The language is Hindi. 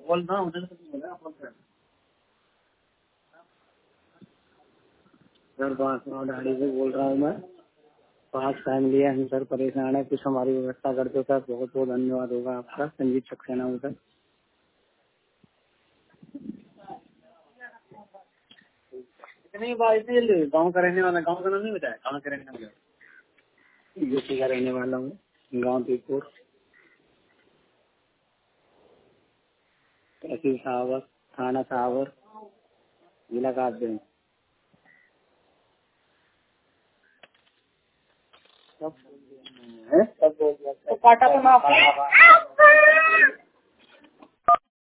बोलना उधर से बोला सर। बांसवाड़ी से बोल रहा हूँ मैं। 5 फैमिली है हम सर, परेशान है, कुछ हमारी व्यवस्था करते हो सर। बहुत बहुत धन्यवाद होगा आपका। संजीत सक्सेना हूँ सर। इतनी बात इसलिए गाँव का रहने वाला, गाँव का नाम नहीं बताया, कहाँ का रहने वाला? यूपी का रहने वाला हूँ, गाँव पीरपुर, तहसील सावर, थाना सावर, जिला कासगंज। सब बोल दिया। तो काटा तो ना